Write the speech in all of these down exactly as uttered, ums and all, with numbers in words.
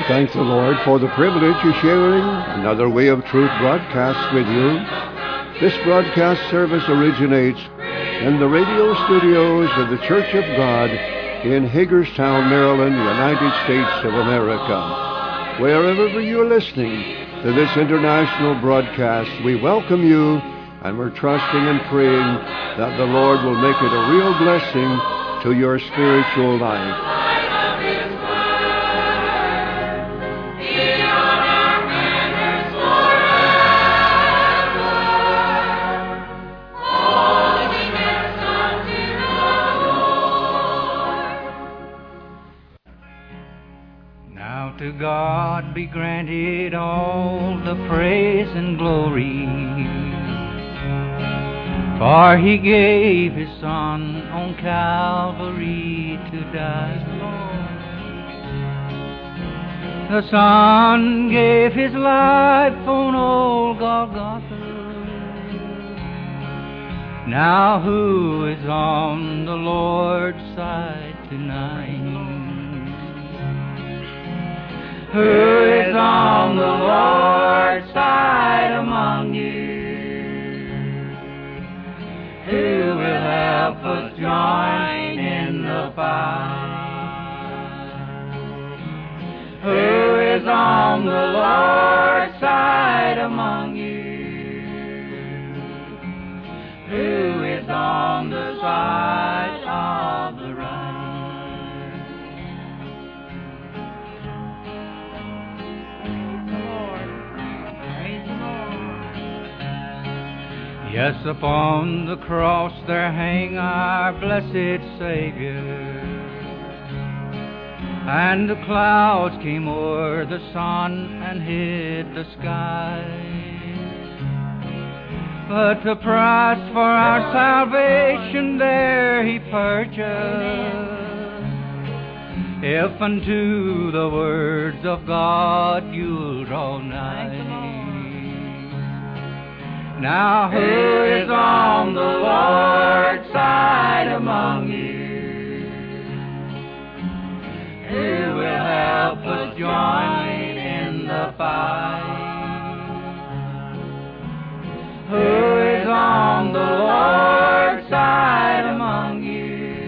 thank the Lord for the privilege of sharing another Way of Truth broadcast with you. This broadcast service originates in the radio studios of the Church of God in Hagerstown, Maryland, United States of America. Wherever you're listening to this international broadcast, we welcome you, and we're trusting and praying that the Lord will make it a real blessing to your spiritual life. To God be granted all the praise and glory, for He gave His Son on Calvary to die. The Son gave His life on old Golgotha. Now who is on the Lord's side tonight? Who is on the Lord's side among you? Who will help us join in the fight? Who is on the Lord's side among you? Who is on the side of the right? Yes, upon the cross there hang our blessed Savior, and the clouds came o'er the sun and hid the sky. But the price for our salvation there He purchased, if unto the words of God you'll draw nigh. Now who is on the Lord's side among you? Who will help us join in the fight? Who is on the Lord's side among you?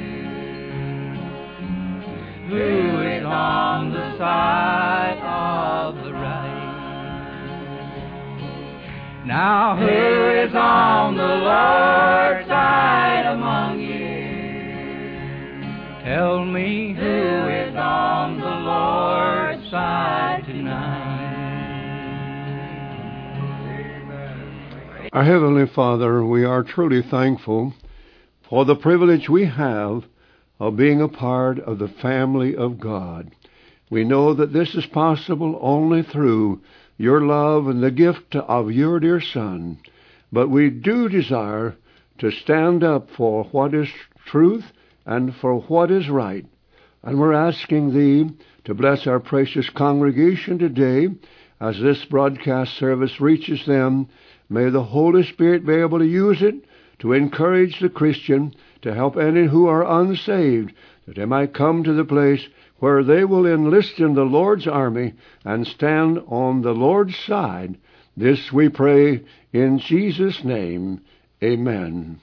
Who is on the side of the right? Now who is on the Lord's side among you? Tell me who is on the Lord's side tonight. Our Heavenly Father, we are truly thankful for the privilege we have of being a part of the family of God. We know that this is possible only through your love and the gift of your dear Son. But we do desire to stand up for what is truth and for what is right. And we're asking Thee to bless our precious congregation today as this broadcast service reaches them. May the Holy Spirit be able to use it to encourage the Christian, to help any who are unsaved, that they might come to the place where they will enlist in the Lord's army and stand on the Lord's side. This we pray in Jesus' name. Amen.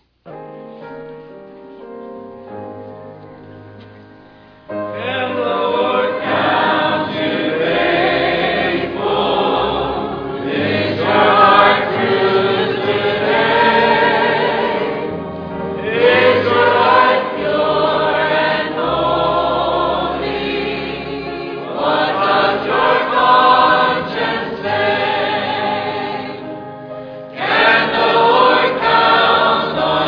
Can the Lord count on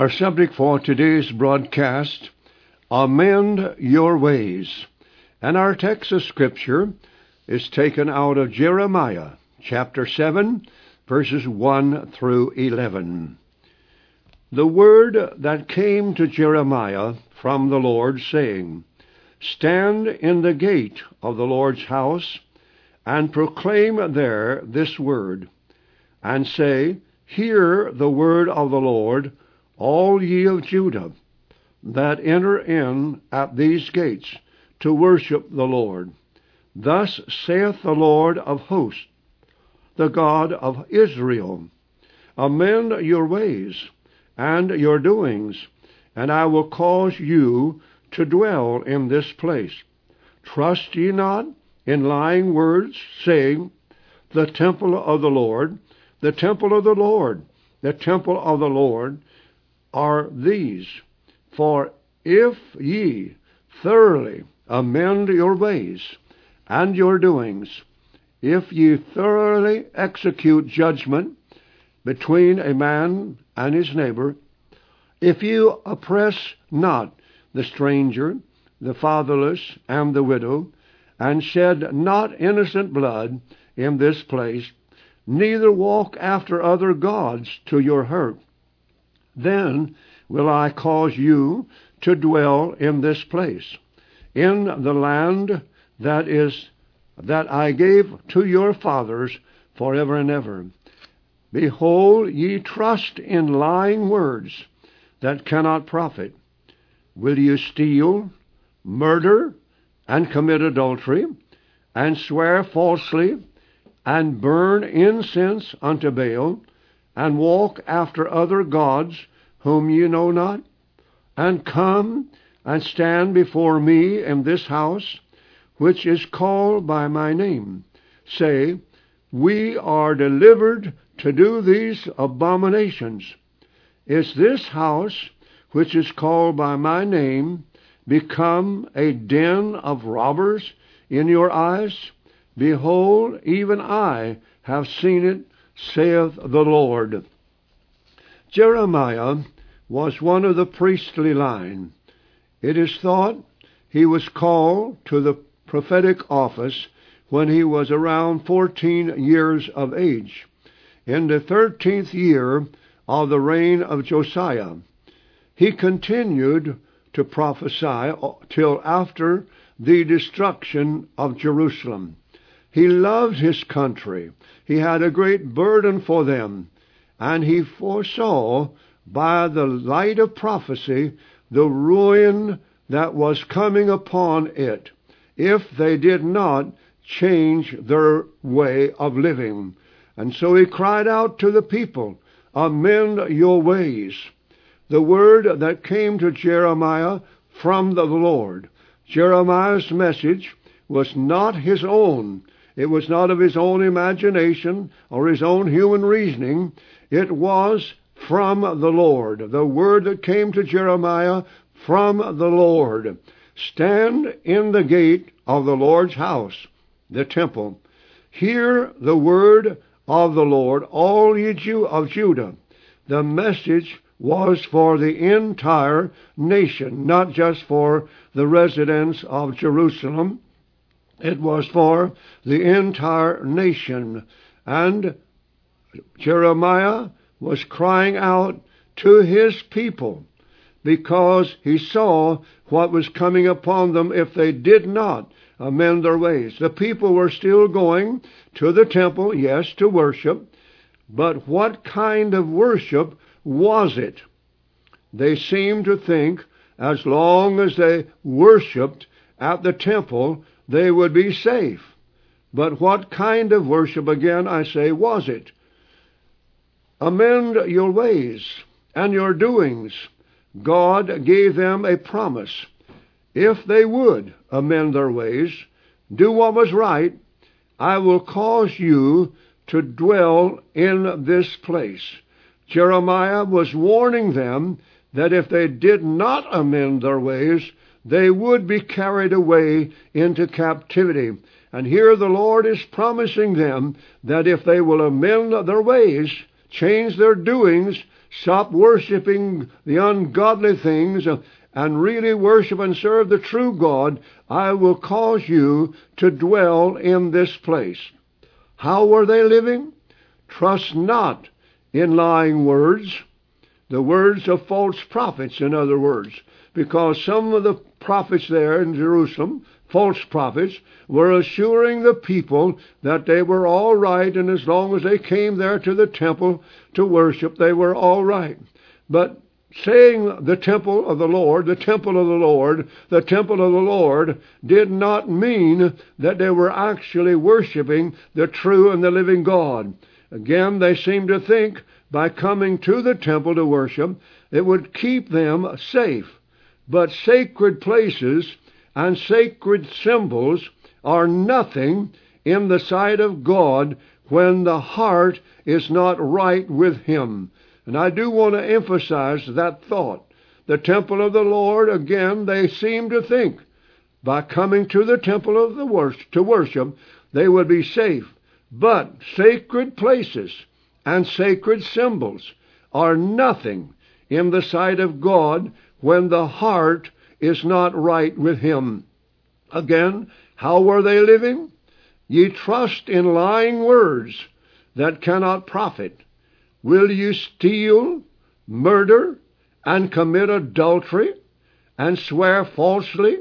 Our subject for today's broadcast, Amend Your Ways. And our text of Scripture is taken out of Jeremiah, chapter seven, verses one through eleven. The word that came to Jeremiah from the Lord, saying, Stand in the gate of the Lord's house, and proclaim there this word, and say, Hear the word of the Lord, all ye of Judah, that enter in at these gates to worship the Lord. Thus saith the Lord of hosts, the God of Israel, Amend your ways and your doings, and I will cause you to dwell in this place. Trust ye not in lying words, saying, The temple of the Lord, the temple of the Lord, the temple of the Lord are these. For if ye thoroughly amend your ways and your doings, if ye thoroughly execute judgment between a man and his neighbor, if you oppress not the stranger, the fatherless, and the widow, and shed not innocent blood in this place, neither walk after other gods to your hurt, then will I cause you to dwell in this place, in the land that is that I gave to your fathers forever and ever. Behold, ye trust in lying words that cannot profit. Will you steal, murder, and commit adultery, and swear falsely, and burn incense unto Baal, and walk after other gods whom ye know not, and come and stand before me in this house, which is called by my name, say, We are delivered to do these abominations. Is this house, which is called by my name, become a den of robbers in your eyes? Behold, even I have seen it, saith the Lord. Jeremiah was one of the priestly line. It is thought he was called to the prophetic office when he was around fourteen years of age, in the thirteenth year of the reign of Josiah. He continued to prophesy till after the destruction of Jerusalem. He loved his country. He had a great burden for them, and he foresaw by the light of prophecy the ruin that was coming upon it if they did not change their way of living. And so he cried out to the people, Amend your ways. The word that came to Jeremiah from the Lord. Jeremiah's message was not his own. It was not of his own imagination or his own human reasoning. It was from the Lord. The word that came to Jeremiah from the Lord. Stand in the gate of the Lord's house, the temple. Hear the word of the Lord, all ye Jew of Judah. The message was for the entire nation, not just for the residents of Jerusalem. It was for the entire nation. And Jeremiah was crying out to his people because he saw what was coming upon them if they did not amend their ways. The people were still going to the temple, yes, to worship, but what kind of worship was it? They seemed to think as long as they worshiped at the temple, they would be safe. But what kind of worship, again, I say, was it? Amend your ways and your doings. God gave them a promise. If they would amend their ways, do what was right, I will cause you to dwell in this place. Jeremiah was warning them that if they did not amend their ways, they would be carried away into captivity. And here the Lord is promising them that if they will amend their ways, change their doings, stop worshiping the ungodly things and really worship and serve the true God, I will cause you to dwell in this place. How were they living? Trust not in lying words, the words of false prophets, in other words, because some of the prophets there in Jerusalem, false prophets, were assuring the people that they were all right, and as long as they came there to the temple to worship, they were all right. But saying the temple of the Lord, the temple of the Lord, the temple of the Lord, did not mean that they were actually worshiping the true and the living God. Again, they seemed to think by coming to the temple to worship, it would keep them safe. But sacred places and sacred symbols are nothing in the sight of God when the heart is not right with Him. And I do want to emphasize that thought. The temple of the Lord, again, they seem to think by coming to the temple of the worship, to worship, they would be safe. But sacred places and sacred symbols are nothing in the sight of God when the heart is not right with Him. Again, how were they living? Ye trust in lying words that cannot profit. Will you steal, murder, and commit adultery, and swear falsely,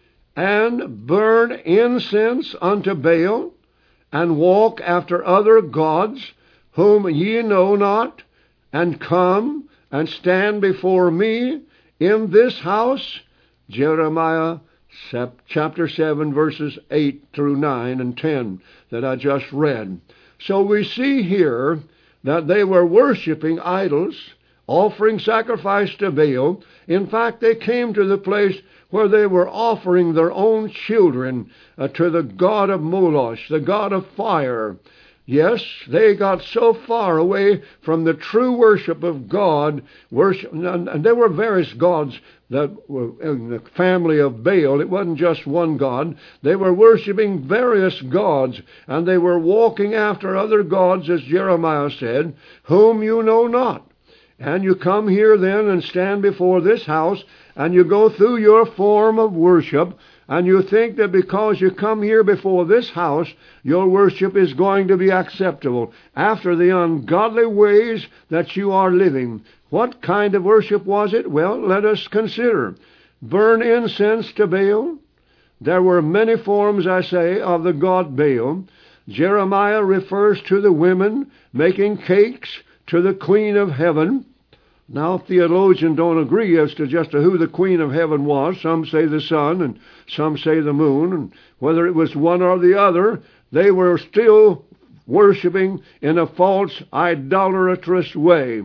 and burn incense unto Baal, and walk after other gods, whom ye know not, and come and stand before me in this house? Jeremiah chapter seven, verses eight through nine and ten that I just read. So we see here that they were worshiping idols, offering sacrifice to Baal. In fact, they came to the place where they were offering their own children uh, to the god of Moloch, the god of fire. Yes, they got so far away from the true worship of God, worship, and, and there were various gods that were in the family of Baal. It wasn't just one god. They were worshiping various gods, and they were walking after other gods, as Jeremiah said, whom you know not. And you come here then and stand before this house, and you go through your form of worship, and you think that because you come here before this house, your worship is going to be acceptable after the ungodly ways that you are living. What kind of worship was it? Well, let us consider. Burn incense to Baal. There were many forms, I say, of the god Baal. Jeremiah refers to the women making cakes to the queen of heaven. Now, theologians don't agree as to just who the queen of heaven was. Some say the sun, and some say the moon. And whether it was one or the other, they were still worshiping in a false, idolatrous way.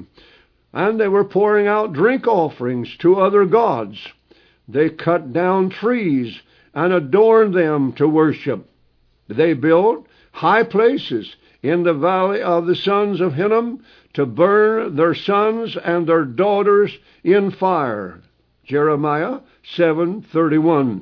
And they were pouring out drink offerings to other gods. They cut down trees and adorned them to worship. They built high places in the valley of the sons of Hinnom to burn their sons and their daughters in fire. Jeremiah seven thirty-one.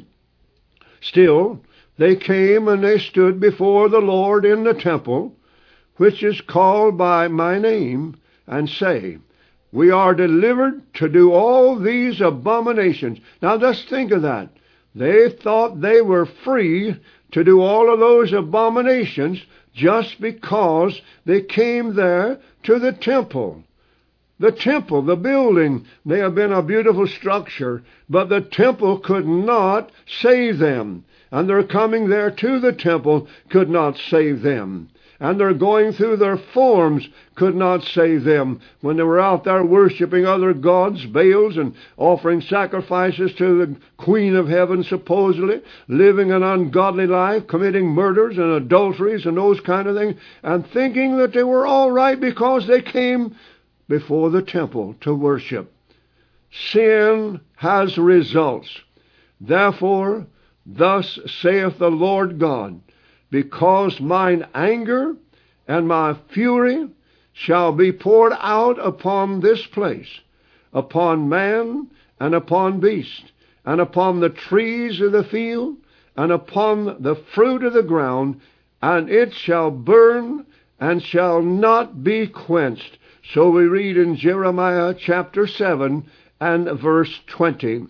Still, they came and they stood before the Lord in the temple, which is called by my name, and say, we are delivered to do all these abominations. Now just think of that. They thought they were free to do all of those abominations just because they came there to the temple. The temple, the building, may have been a beautiful structure, but the temple could not save them. And their coming there to the temple could not save them. And their going through their forms could not save them. When they were out there worshiping other gods, Baals, and offering sacrifices to the Queen of Heaven, supposedly, living an ungodly life, committing murders and adulteries and those kind of things, and thinking that they were all right because they came before the temple to worship. Sin has results. Therefore, thus saith the Lord God, because mine anger and my fury shall be poured out upon this place, upon man and upon beast, and upon the trees of the field, and upon the fruit of the ground, and it shall burn and shall not be quenched. So we read in Jeremiah chapter seven and verse twenty.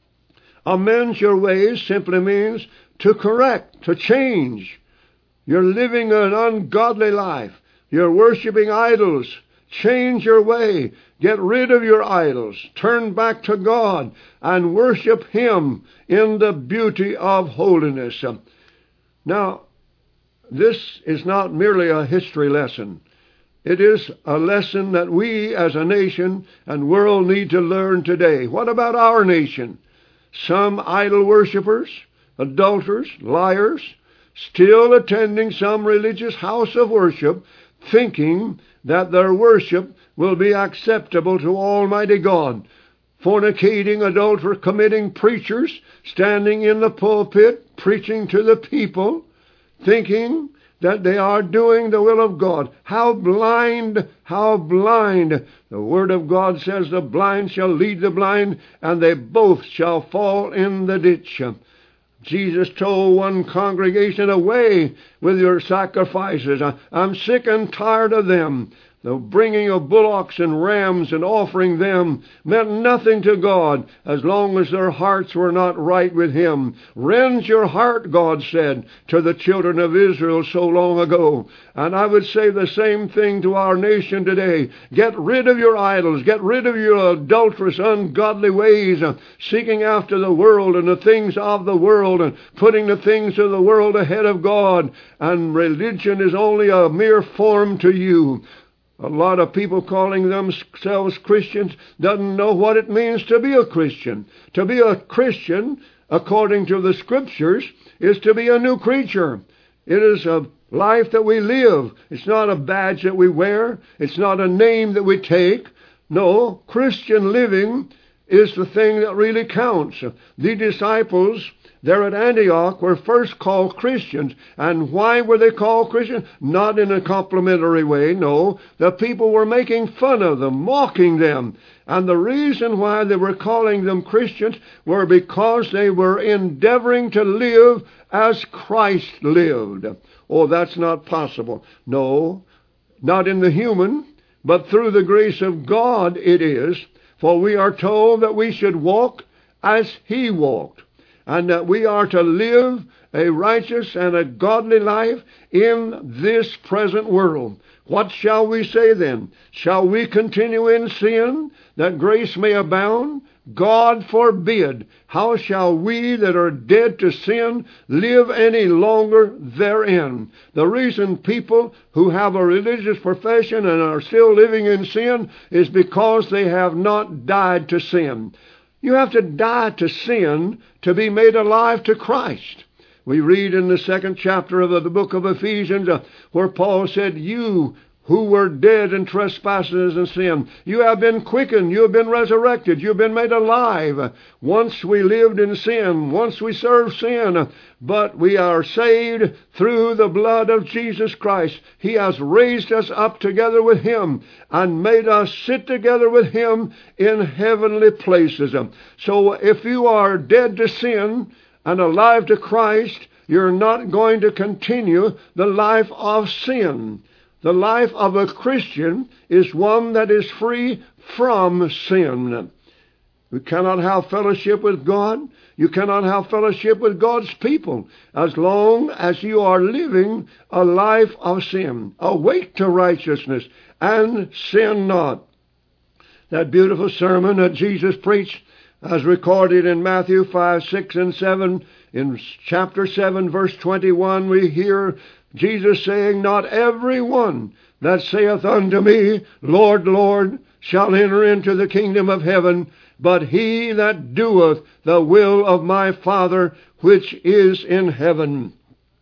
Amend your ways simply means to correct, to change. You're living an ungodly life. You're worshiping idols. Change your way. Get rid of your idols. Turn back to God and worship Him in the beauty of holiness. Now, this is not merely a history lesson. It is a lesson that we as a nation and world need to learn today. What about our nation? Some idol worshippers, adulterers, liars, still attending some religious house of worship, thinking that their worship will be acceptable to Almighty God. Fornicating, adulterer, committing preachers, standing in the pulpit, preaching to the people, thinking that they are doing the will of God. How blind, how blind. The Word of God says the blind shall lead the blind, and they both shall fall in the ditch. Jesus told one congregation, away with your sacrifices. I'm sick and tired of them. The bringing of bullocks and rams and offering them meant nothing to God as long as their hearts were not right with Him. Rend your heart, God said to the children of Israel so long ago. And I would say the same thing to our nation today. Get rid of your idols. Get rid of your adulterous, ungodly ways, seeking after the world and the things of the world and putting the things of the world ahead of God. And religion is only a mere form to you. A lot of people calling themselves Christians doesn't know what it means to be a Christian. To be a Christian, according to the Scriptures, is to be a new creature. It is a life that we live. It's not a badge that we wear. It's not a name that we take. No, Christian living is the thing that really counts. The disciples there at Antioch were first called Christians. And why were they called Christians? Not in a complimentary way, no. The people were making fun of them, mocking them. And the reason why they were calling them Christians were because they were endeavoring to live as Christ lived. Oh, that's not possible. No, not in the human, but through the grace of God it is. For we are told that we should walk as He walked, and that we are to live a righteous and a godly life in this present world. What shall we say then? Shall we continue in sin, that grace may abound? God forbid. How shall we that are dead to sin live any longer therein? The reason people who have a religious profession and are still living in sin is because they have not died to sin. You have to die to sin to be made alive to Christ. We read in the second chapter of the book of Ephesians uh, where Paul said, you who were dead in trespasses and sin, you have been quickened, you have been resurrected, you have been made alive. Once we lived in sin, once we served sin, but we are saved through the blood of Jesus Christ. He has raised us up together with Him and made us sit together with Him in heavenly places. So if you are dead to sin and alive to Christ, you're not going to continue the life of sin. The life of a Christian is one that is free from sin. You cannot have fellowship with God. You cannot have fellowship with God's people as long as you are living a life of sin. Awake to righteousness and sin not. That beautiful sermon that Jesus preached, as recorded in Matthew five, six, and seven, in chapter seven, verse twenty-one, we hear Jesus saying, not every one that saith unto me, Lord, Lord, shall enter into the kingdom of heaven, but he that doeth the will of my Father which is in heaven.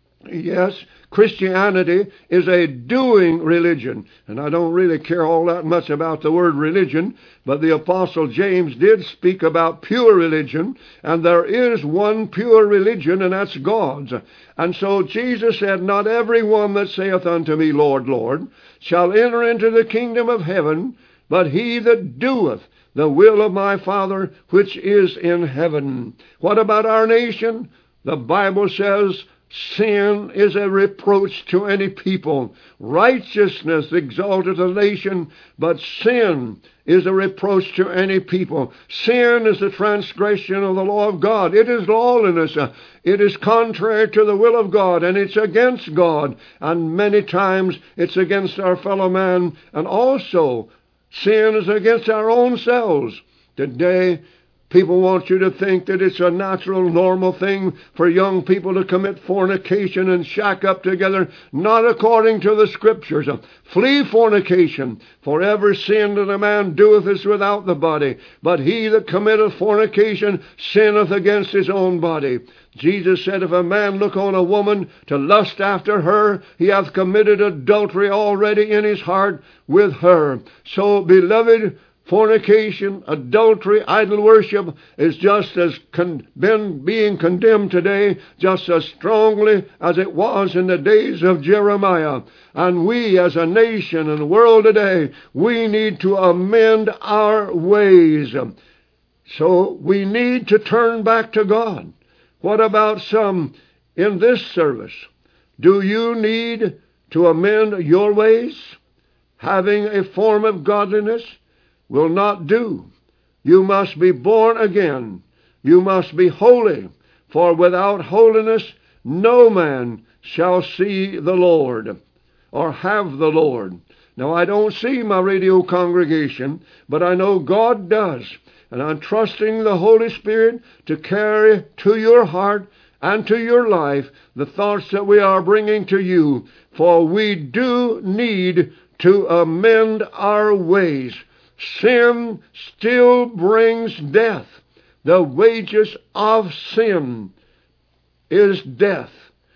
Yes, Christianity is a doing religion. And I don't really care all that much about the word religion, but the Apostle James did speak about pure religion, and there is one pure religion, and that's God's. And so Jesus said, not every one that saith unto me, Lord, Lord, shall enter into the kingdom of heaven, but he that doeth the will of my Father which is in heaven. What about our nation? The Bible says, Sin is a reproach to any people. Righteousness exalteth a nation, but sin is a reproach to any people. Sin is the transgression of the law of God. It is lawlessness. It is contrary to the will of God, and it's against God. And many times it's against our fellow man, and also sin is against our own selves. Today, people want you to think that it's a natural, normal thing for young people to commit fornication and shack up together, not according to the Scriptures. Flee fornication, for every sin that a man doeth is without the body, but he that committeth fornication sinneth against his own body. Jesus said, if a man look on a woman to lust after her, he hath committed adultery already in his heart with her. So, beloved, fornication, adultery, idol worship is just as con- been being condemned today, just as strongly as it was in the days of Jeremiah. And we as a nation and the world today, we need to amend our ways. So we need to turn back to God. What about some in this service? Do you need to amend your ways? Having a form of godliness will not do. You must be born again. You must be holy, for without holiness no man shall see the Lord or have the Lord. Now, I don't see my radio congregation, but I know God does. And I'm trusting the Holy Spirit to carry to your heart and to your life the thoughts that we are bringing to you. For we do need to amend our ways. Sin still brings death. The wages of sin is death.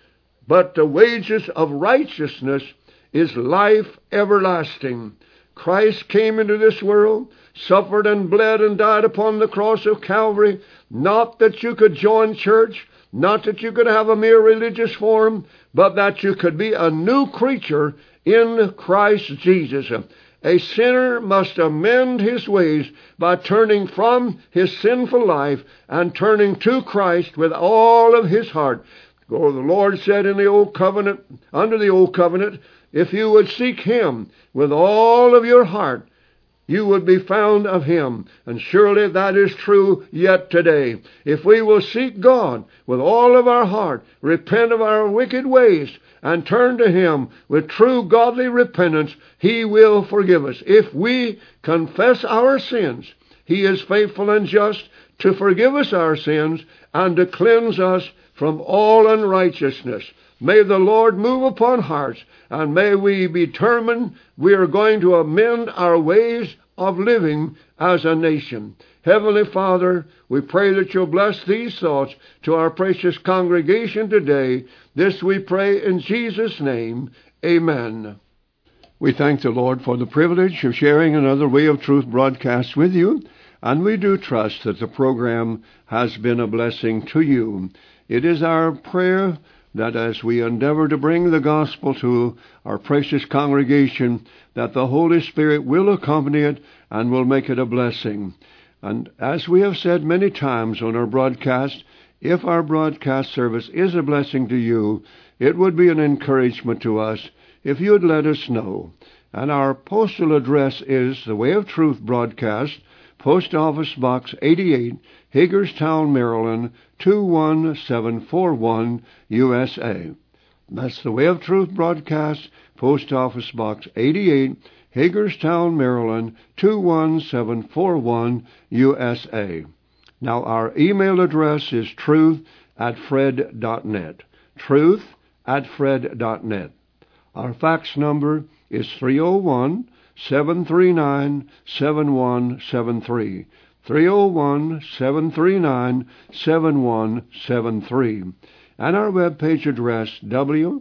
But the wages of righteousness is life everlasting. Christ came into this world, suffered and bled and died upon the cross of Calvary, not that you could join church, not that you could have a mere religious form, but that you could be a new creature in Christ Jesus. A sinner must amend his ways by turning from his sinful life and turning to Christ with all of his heart. For the Lord said in the old covenant, under the old covenant, if you would seek him with all of your heart, you would be found of him. And surely that is true yet today. If we will seek God with all of our heart, repent of our wicked ways, and turn to him with true godly repentance, he will forgive us. If we confess our sins, he is faithful and just to forgive us our sins and to cleanse us from all unrighteousness. May the Lord move upon hearts, and may we be determined we are going to amend our ways of living as a nation. Heavenly Father, we pray that you'll bless these thoughts to our precious congregation today. This we pray in Jesus' name. Amen. We thank the Lord for the privilege of sharing another Way of Truth broadcast with you, and we do trust that the program has been a blessing to you. It is our prayer that as we endeavor to bring the gospel to our precious congregation, that the Holy Spirit will accompany it and will make it a blessing. And as we have said many times on our broadcast, if our broadcast service is a blessing to you, it would be an encouragement to us if you'd let us know. And our postal address is the Way of Truth broadcast, Post Office Box eighty-eight, Hagerstown, Maryland, two one seven four one, U S A. That's the Way of Truth broadcast, Post Office Box eighty-eight, Hagerstown, Maryland, two one seven four one, U S A. Now, our email address is truth at fred dot net. Truth at fred dot net. Our fax number is three oh one, seven three nine, seven one seven three. three oh one, seven three nine, seven one seven three. And our webpage address, w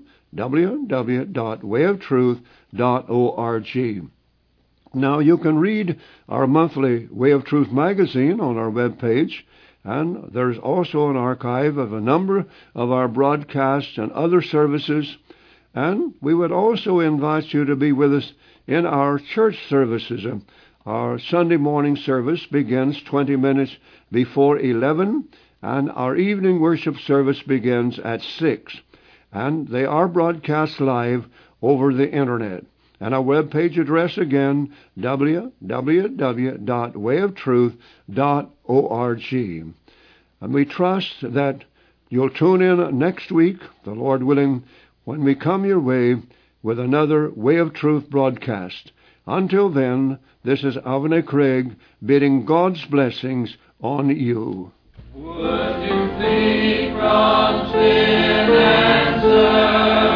w w dot way of truth dot org. Now, you can read our monthly Way of Truth magazine on our webpage, and there's also an archive of a number of our broadcasts and other services. And we would also invite you to be with us in our church services. Our Sunday morning service begins twenty minutes before eleven, and our evening worship service begins at six. and they are broadcast live over the Internet. And our web page address again, w w w dot way of truth dot org. And we trust that you'll tune in next week, the Lord willing, when we come your way with another Way of Truth broadcast. Until then, this is Avner Craig bidding God's blessings on you. Would you flee from sin and serve